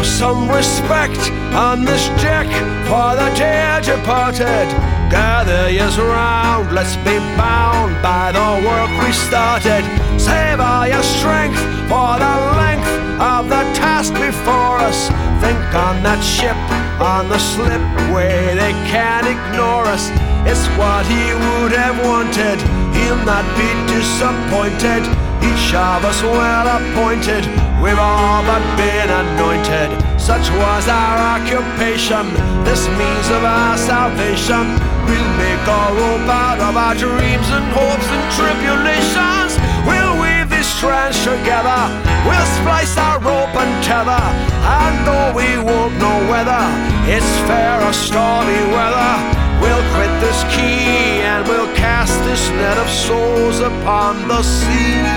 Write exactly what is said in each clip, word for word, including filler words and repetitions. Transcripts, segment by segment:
some respect on this deck for the dear departed. Gather yous round, let's be bound by the work we started. Save all your strength for the length of the task before us. Think on that ship on the slipway, they can't ignore us. It's what he would have wanted, he'll not be disappointed. Each of us well appointed, we've all but been anointed. Such was our occupation, this means of our salvation. We'll make a rope out of our dreams and hopes and tribulations. We'll weave these strands together, we'll splice our rope and tether. And though we won't know whether it's fair or stormy weather, we'll quit this key and we'll cast this net of souls upon the sea.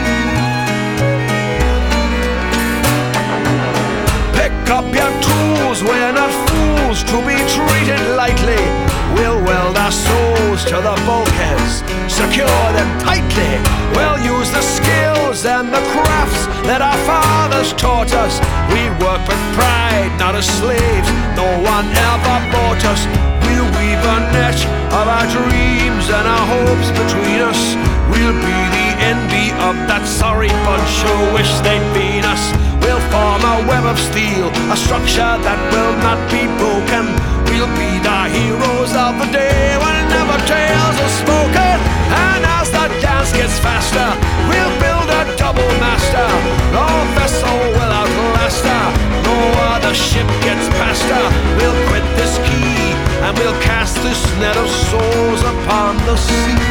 Pick up your tools, we're not fools to be treated lightly. We'll weld our souls to the bulkheads, secure them tightly. We'll use the skills and the crafts that our fathers taught us. We work with pride, not as slaves, no one ever bought us. We'll weave a net of our dreams and our hopes between us. We'll be the envy of that sorry bunch who wish they'd been us. We'll form a web of steel, a structure that will not be broken. We'll be the heroes of the day whenever tales are spoken. And as the dance gets faster, we'll build a double master. No vessel will outlast her, no other ship gets past her. We'll quit this key and we'll cast this net of souls upon the sea.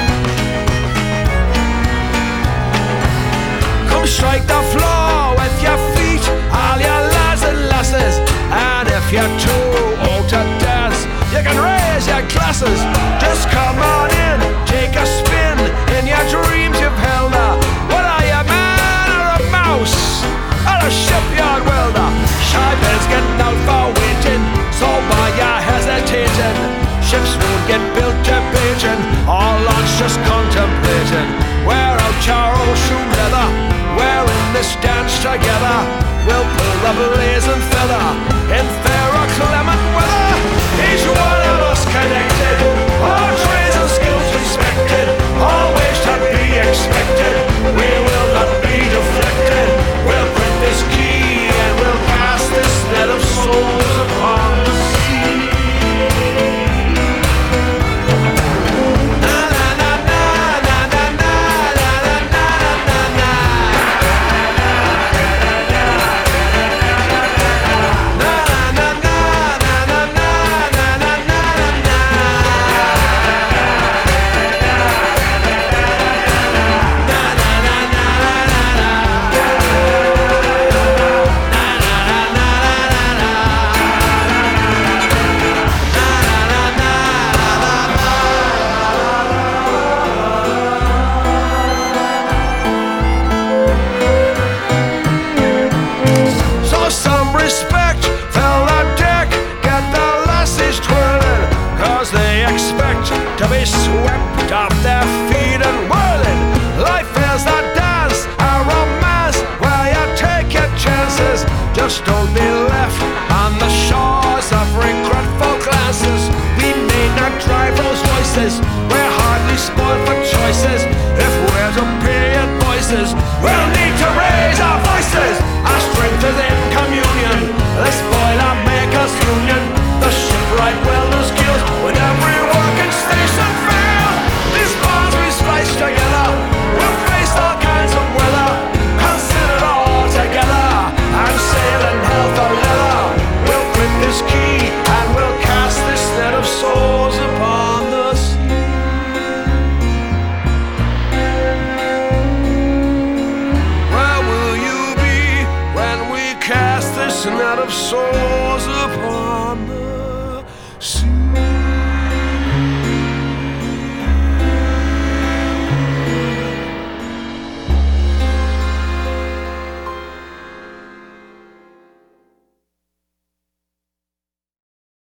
Come strike the floor with your feet, all your lads and lasses. And if you're too old to dance, you can raise your glasses. Just come on in, take a spin. In your dreams you've held her. What are you, man or a mouse? Or a shipyard welder? Shy bells getting out for waiting, so why you hesitating? Ships won't get built debating, all launch just contemplating. Wear out your old shoe leather, we're in this dance together. We'll pull the blazing feather in fair or clement weather. Each one of us connected, our trades and skills respected, always to be expected. We will not be deflected. We'll quit this key and we'll cast this net of souls upon the sea. To be swept off their feet and whirling. Life is a dance, a romance, where you take your chances. Just don't be left on the shores of regretful glances. We may not drive those voices, we're hardly spoiled for choices. If we're to pay voices, we'll need